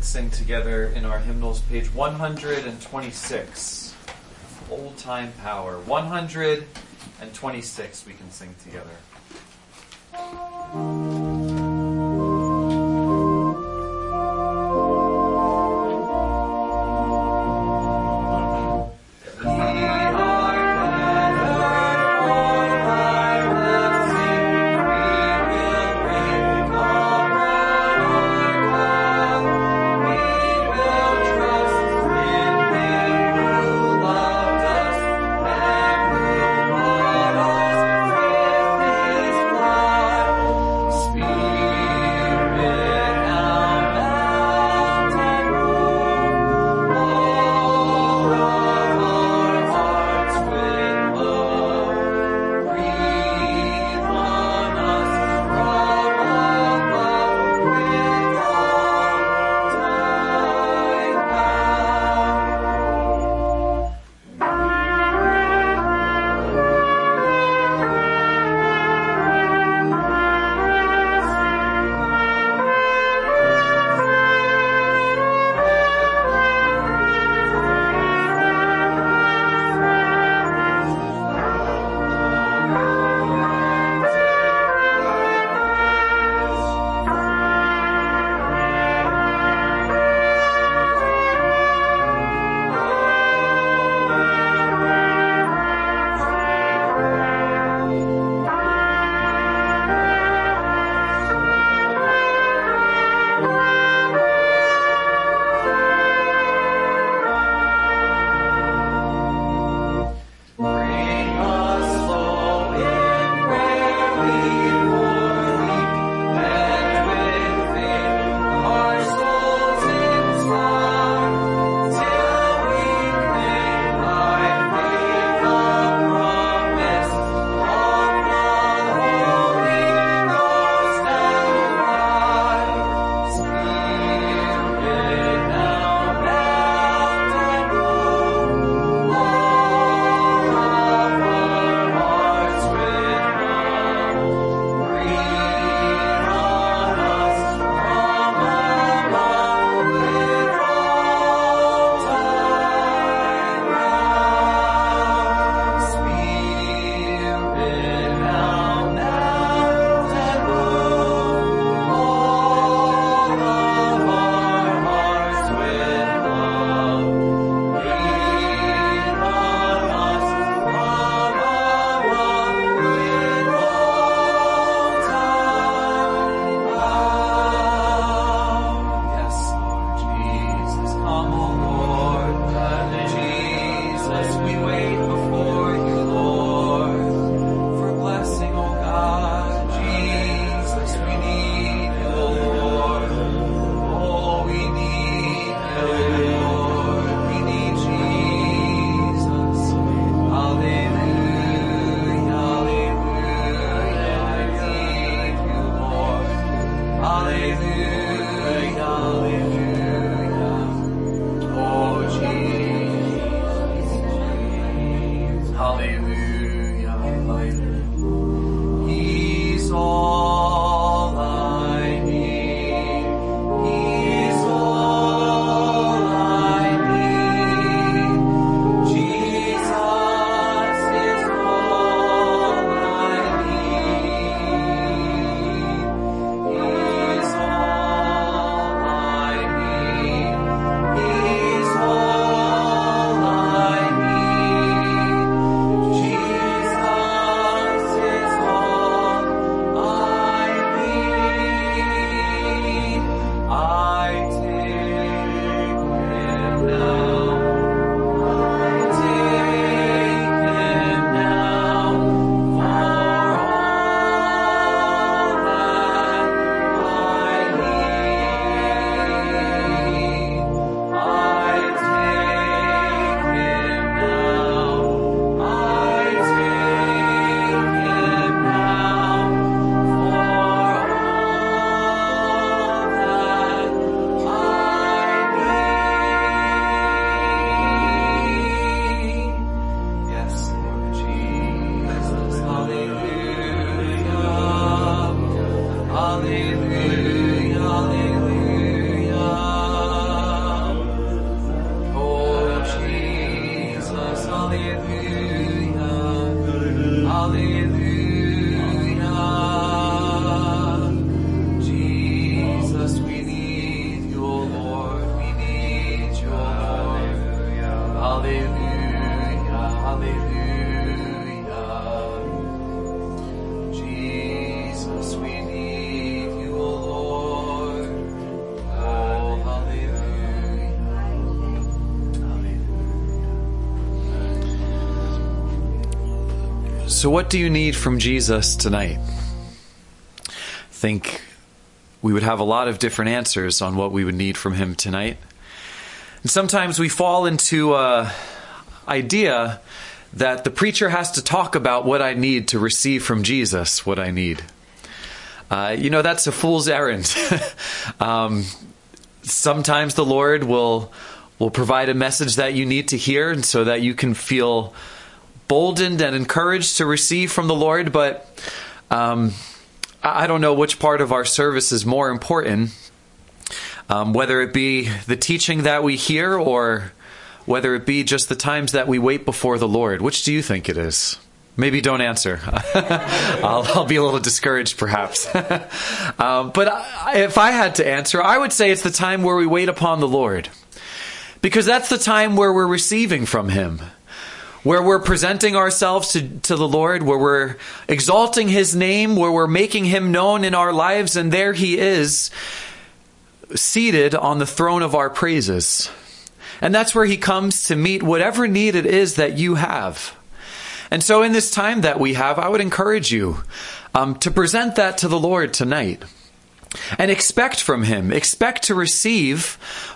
Let's sing together in our hymnals, page 126. Old Time Power. 126 we can sing together. Speak So what do you need from Jesus tonight? I think we would have a lot of different answers on what we would need from him tonight. And sometimes we fall into an idea that the preacher has to talk about what I need to receive from Jesus, what I need. That's a fool's errand. Sometimes the Lord will provide a message that you need to hear, and so that you can feel boldened and encouraged to receive from the Lord. But I don't know which part of our service is more important, whether it be the teaching that we hear or whether it be just the times that we wait before the Lord. Which do you think it is? Maybe don't answer. I'll be a little discouraged, perhaps. But if I had to answer, I would say it's the time where we wait upon the Lord. Because that's the time where we're receiving from him. Where we're presenting ourselves to the Lord, where we're exalting his name, where we're making him known in our lives, and there he is, seated on the throne of our praises. And that's where he comes to meet whatever need it is that you have. And so in this time that we have, I would encourage you to present that to the Lord tonight. And expect from him, expect to receive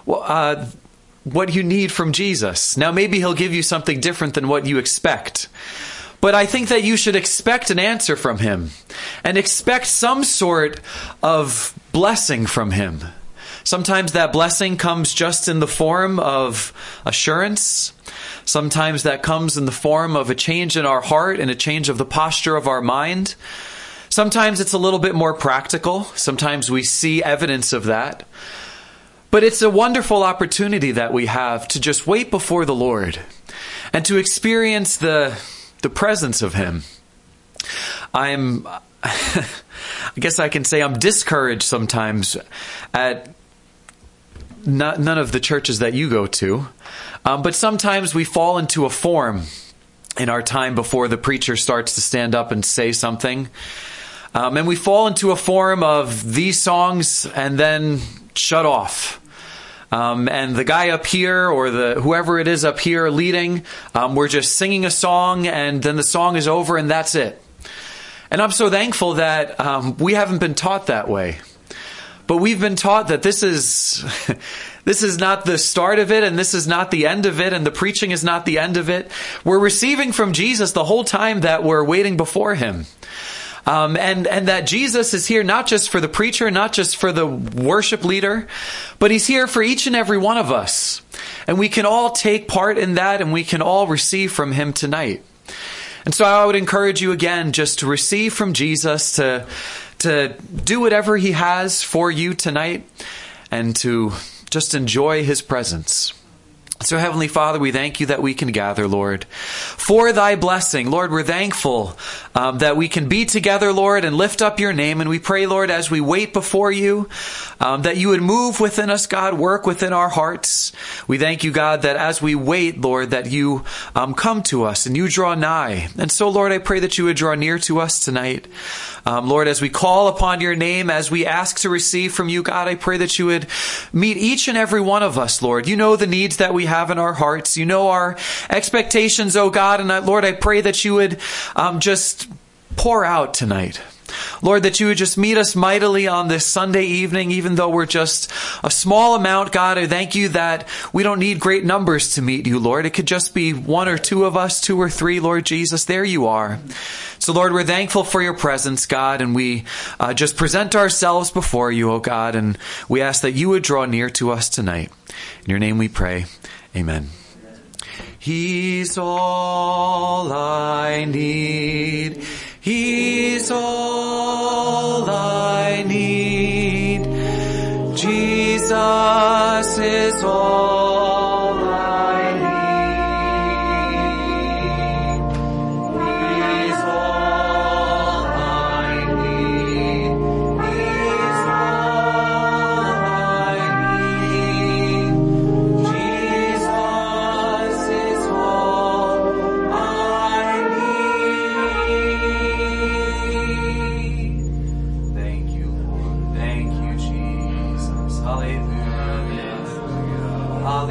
what you need from Jesus. Now, maybe he'll give you something different than what you expect. But I think that you should expect an answer from him. And expect some sort of blessing from him. Sometimes that blessing comes just in the form of assurance. Sometimes that comes in the form of a change in our heart and a change of the posture of our mind. Sometimes it's a little bit more practical. Sometimes we see evidence of that. But it's a wonderful opportunity that we have to just wait before the Lord and to experience the presence of him. I guess I can say I'm discouraged sometimes at none of the churches that you go to. But sometimes we fall into a form in our time before the preacher starts to stand up and say something. And we fall into a form of these songs and then shut off. And the guy up here or whoever it is up here leading, we're just singing a song and then the song is over and that's it. And I'm so thankful that we haven't been taught that way. But we've been taught that this is not the start of it and this is not the end of it and the preaching is not the end of it. We're receiving from Jesus the whole time that we're waiting before him. And that Jesus is here not just for the preacher, not just for the worship leader, but he's here for each and every one of us. And we can all take part in that and we can all receive from him tonight. And so I would encourage you again just to receive from Jesus, to do whatever he has for you tonight and to just enjoy his presence. So Heavenly Father, we thank you that we can gather, Lord, for thy blessing. Lord, we're thankful that we can be together, Lord, and lift up your name. And we pray, Lord, as we wait before you, that you would move within us, God, work within our hearts. We thank you, God, that as we wait, Lord, that you come to us and you draw nigh. And so, Lord, I pray that you would draw near to us tonight. Lord, as we call upon your name, as we ask to receive from you, God, I pray that you would meet each and every one of us, Lord. You know the needs that we have in our hearts. You know our expectations, oh God. And Lord, I pray that you would just pour out tonight. Lord, that you would just meet us mightily on this Sunday evening, even though we're just a small amount, God. I thank you that we don't need great numbers to meet you, Lord. It could just be one or two of us, two or three, Lord Jesus. There you are. So, Lord, we're thankful for your presence, God, and we just present ourselves before you, oh God, and we ask that you would draw near to us tonight. In your name we pray. Amen. He's all I need. He's all I need. Jesus is all I need. He's all I need. He's all I need. Jesus is all I need. Thank you, Lord. Thank you, Jesus. Hallelujah.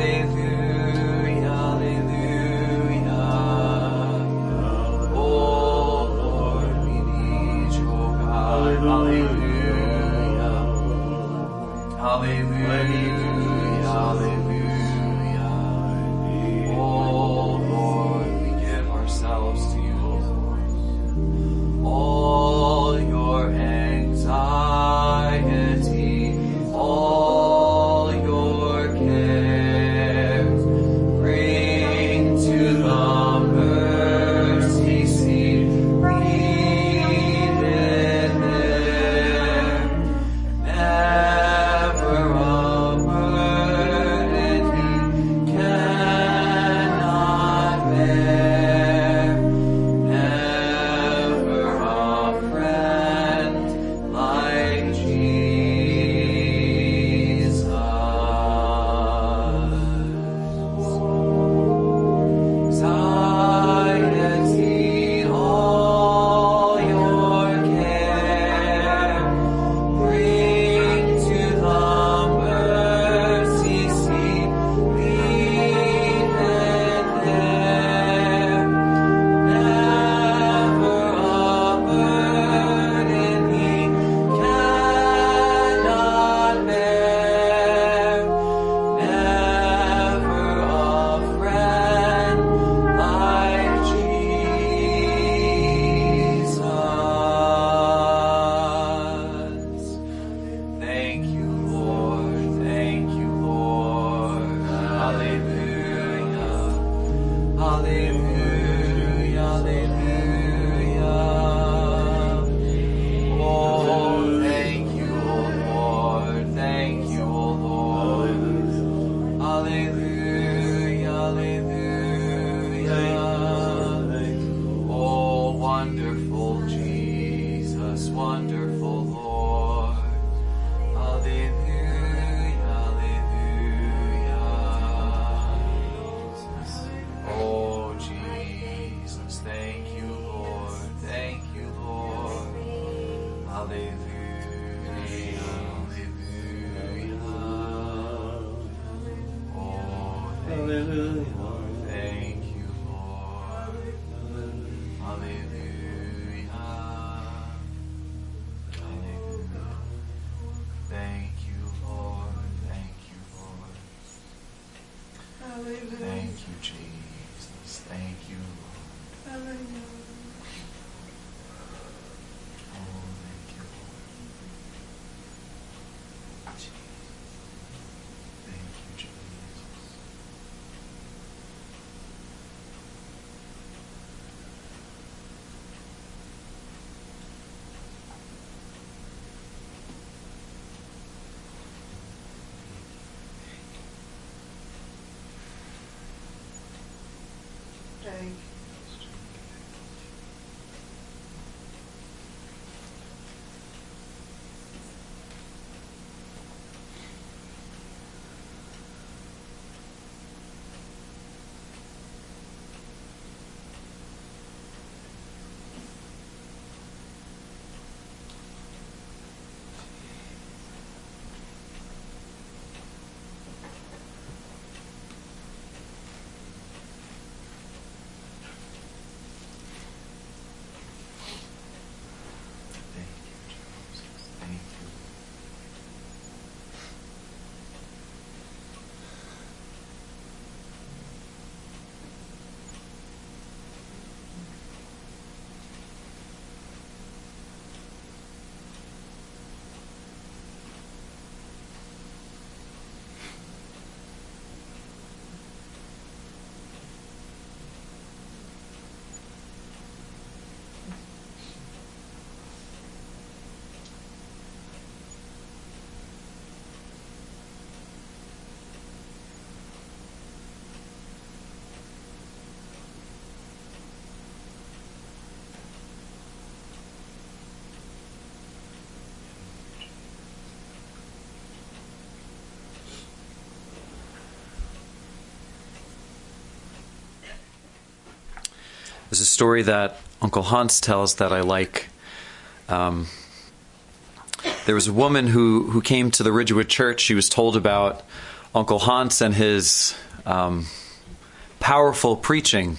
There's a story that Uncle Hans tells that I like. There was a woman who came to the Ridgewood Church. She was told about Uncle Hans and his powerful preaching.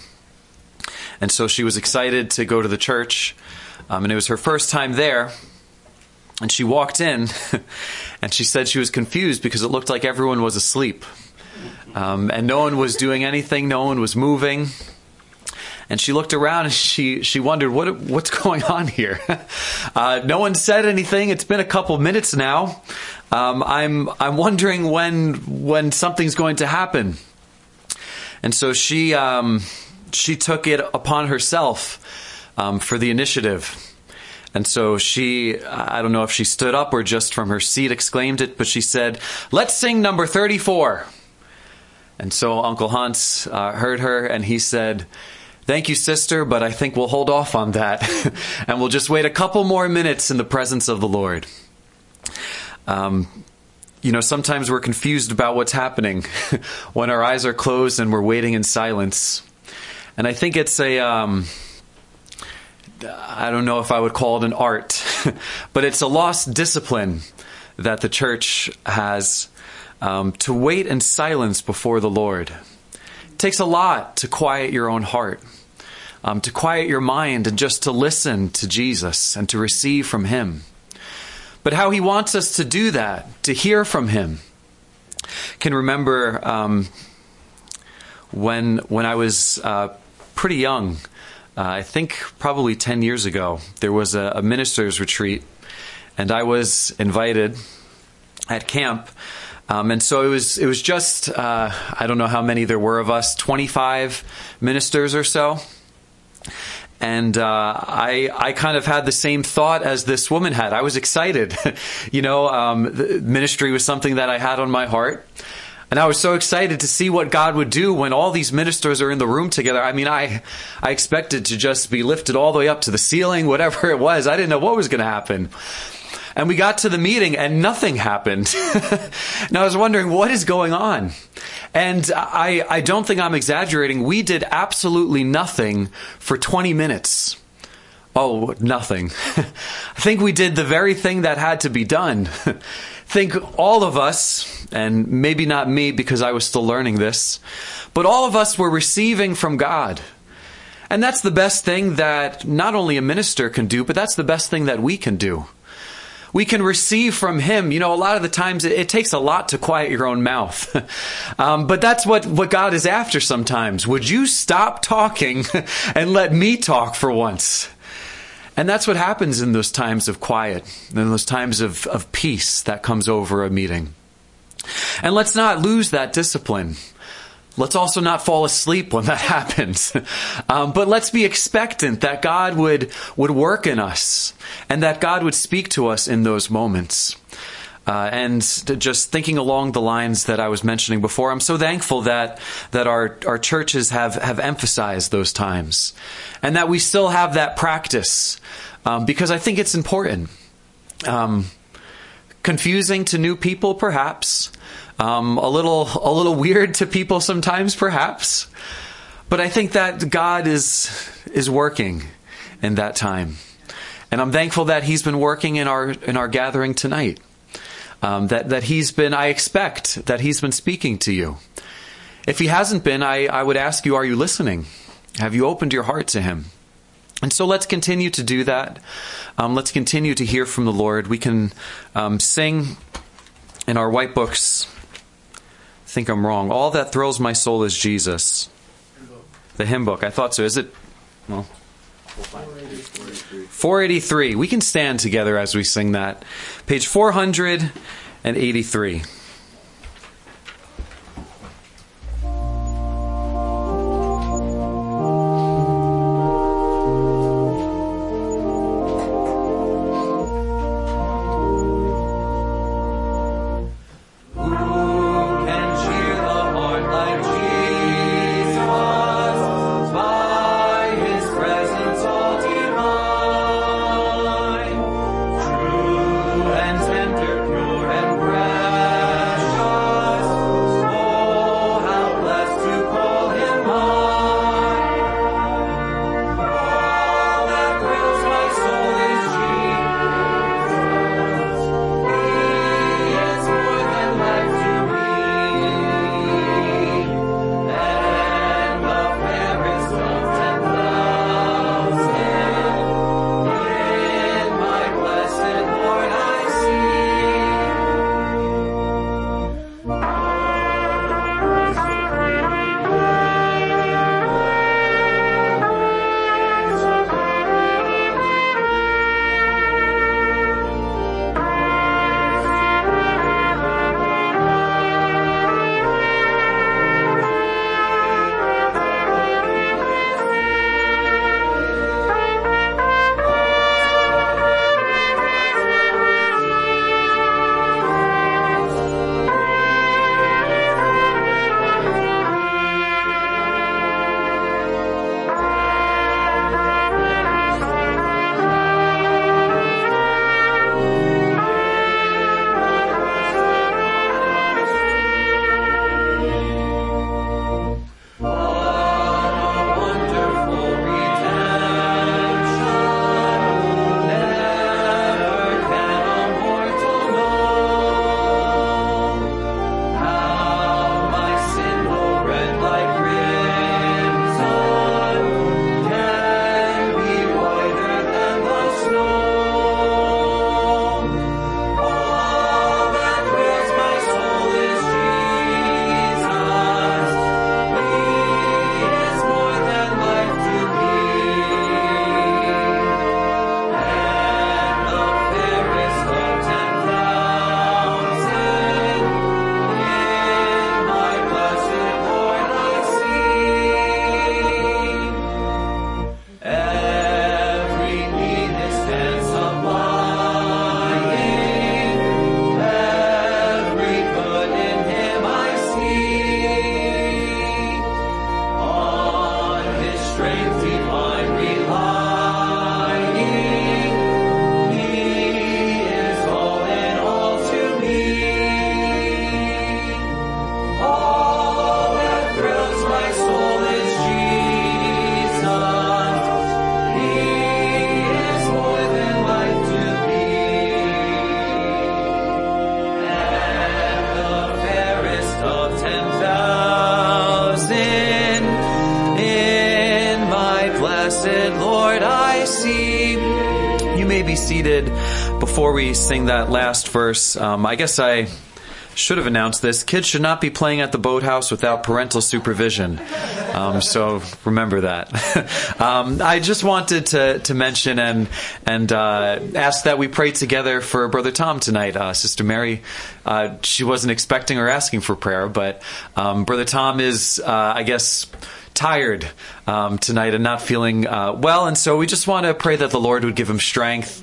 And so she was excited to go to the church. And it was her first time there. And she walked in, and she said she was confused because it looked like everyone was asleep. And no one was doing anything, no one was moving. And she looked around and she wondered, what's going on here? No one said anything. It's been a couple minutes now. I'm wondering when something's going to happen. And so she took it upon herself for the initiative. And so I don't know if she stood up or just from her seat exclaimed it, but she said, "Let's sing number 34. And so Uncle Hans heard her, and he said, "Thank you, sister, but I think we'll hold off on that, and we'll just wait a couple more minutes in the presence of the Lord." Sometimes we're confused about what's happening when our eyes are closed and we're waiting in silence. And I think it's I don't know if I would call it an art, but it's a lost discipline that the church has to wait in silence before the Lord. It takes a lot to quiet your own heart, to quiet your mind and just to listen to Jesus and to receive from Him. But how He wants us to do that, to hear from Him. I can remember when I was pretty young, I think probably 10 years ago, there was a minister's retreat, and I was invited at camp. And so it was just, I don't know how many there were of us, 25 ministers or so. And I kind of had the same thought as this woman had. I was excited. The ministry was something that I had on my heart. And I was so excited to see what God would do when all these ministers are in the room together. I mean, I expected to just be lifted all the way up to the ceiling, whatever it was. I didn't know what was going to happen. And we got to the meeting and nothing happened. And I was wondering, what is going on? And I don't think I'm exaggerating. We did absolutely nothing for 20 minutes. Oh, nothing. I think we did the very thing that had to be done. Think all of us, and maybe not me because I was still learning this, but all of us were receiving from God. And that's the best thing that not only a minister can do, but that's the best thing that we can do. We can receive from Him. A lot of the times it takes a lot to quiet your own mouth. But that's what God is after sometimes. Would you stop talking and let me talk for once? And that's what happens in those times of quiet, in those times of peace that comes over a meeting. And let's not lose that discipline. Let's also not fall asleep when that happens. But let's be expectant that God would work in us and that God would speak to us in those moments. And just thinking along the lines that I was mentioning before, I'm so thankful that our churches have emphasized those times and that we still have that practice because I think it's important. Confusing to new people, perhaps. A little weird to people sometimes, perhaps. But I think that God is working in that time. And I'm thankful that He's been working in our gathering tonight. That He's been, I expect, that He's been speaking to you. If He hasn't been, I would ask you, are you listening? Have you opened your heart to Him? And so let's continue to do that. Let's continue to hear from the Lord. We can sing in our white books. I think I'm wrong. All that thrills my soul is Jesus. The hymn book. I thought so. Is it? Well, 483. We can stand together as we sing that. Page 483. Tender, pure, and bright. you may be seated. Before we sing that last verse, I guess I should have announced this. Kids should not be playing at the boathouse without parental supervision. So remember that. I just wanted to mention and ask that we pray together for Brother Tom tonight. Sister Mary, she wasn't expecting or asking for prayer, but Brother Tom is, I guess, tired tonight and not feeling well. And so we just want to pray that the Lord would give him strength.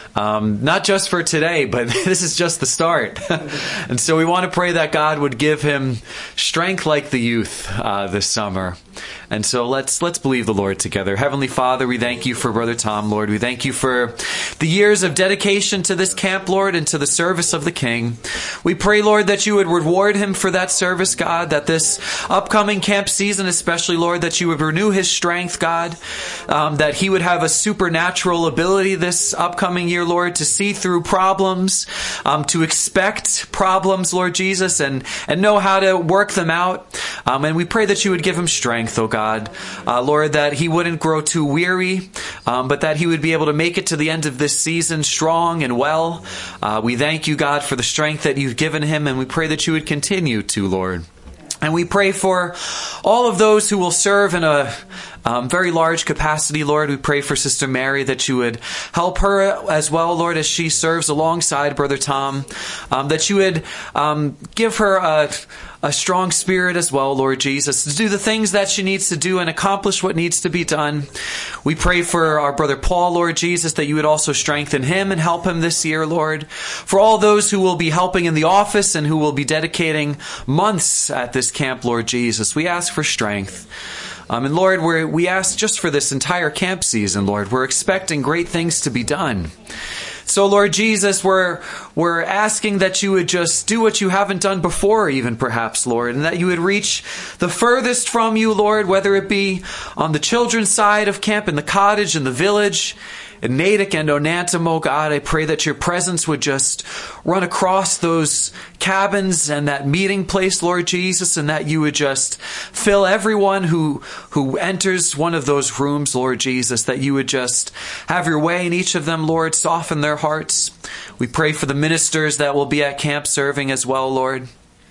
Not just for today, but this is just the start. And so we want to pray that God would give him strength like the youth this summer. And so let's believe the Lord together. Heavenly Father, we thank you for Brother Tom, Lord. We thank you for the years of dedication to this camp, Lord, and to the service of the King. We pray, Lord, that you would reward him for that service, God, that this upcoming camp season, especially, Lord, that you would renew his strength, God, that he would have a supernatural ability this upcoming year, Lord, to see through problems, to expect problems, Lord Jesus, and know how to work them out. And we pray that you would give him strength, oh God. Lord, that he wouldn't grow too weary, but that he would be able to make it to the end of this season strong and well. We thank you, God, for the strength that you've given him, and we pray that you would continue to, Lord. And we pray for all of those who will serve in a very large capacity, Lord. We pray for Sister Mary that you would help her as well, Lord, as she serves alongside Brother Tom, that you would give her a strong spirit as well, Lord Jesus, to do the things that she needs to do and accomplish what needs to be done. We pray for our Brother Paul, Lord Jesus, that you would also strengthen him and help him this year, Lord. For all those who will be helping in the office and who will be dedicating months at this camp, Lord Jesus, we ask for strength. And Lord, we ask just for this entire camp season, Lord. We're expecting great things to be done. So, Lord Jesus, we're asking that you would just do what you haven't done before, even perhaps, Lord, and that you would reach the furthest from you, Lord, whether it be on the children's side of camp, in the cottage, in the village, in Natick and Onantum, oh God. I pray that your presence would just run across those cabins and that meeting place, Lord Jesus, and that you would just fill everyone who enters one of those rooms, Lord Jesus, that you would just have your way in each of them, Lord, soften their hearts. We pray for the ministers that will be at camp serving as well, Lord.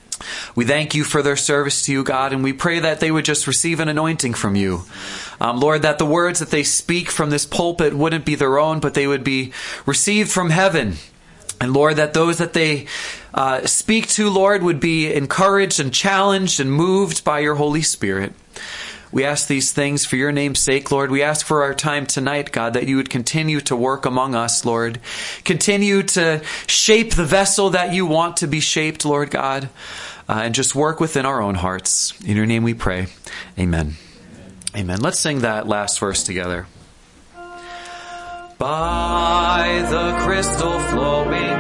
We thank you for their service to you, God, and we pray that they would just receive an anointing from you. Lord, that the words that they speak from this pulpit wouldn't be their own, but they would be received from heaven. And Lord, that those that they speak to, Lord, would be encouraged and challenged and moved by your Holy Spirit. We ask these things for your name's sake, Lord. We ask for our time tonight, God, that you would continue to work among us, Lord. Continue to shape the vessel that you want to be shaped, Lord God, and just work within our own hearts. In your name we pray. Amen. Amen. Let's sing that last verse together. By the crystal flowing